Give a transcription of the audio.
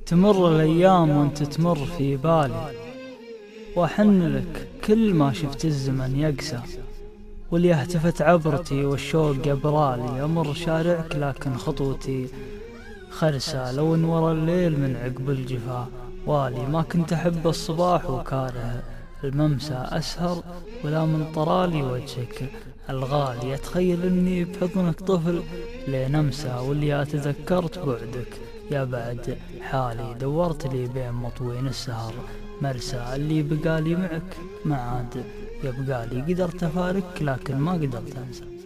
تمر الأيام وانت تمر في بالي، وأحن لك كل ما شفت الزمن يقسى، واللي اهتفت عبرتي والشوق يبرالي. أمر شارعك لكن خطوتي خرسة، لو ان ورا الليل من عقب الجفا والي. ما كنت أحب الصباح وكاره الممسى، أسهر ولا من طرالي وجهك الغالي. أتخيل أني بحضنك طفل لين أمسى، واللي تذكرت بعدك يا بعد حالي. دورت لي بين مطوين السهر مرسى، اللي بقالي معك ما عاد يبقالي. قدرت أفارقك لكن ما قدرت أنسى.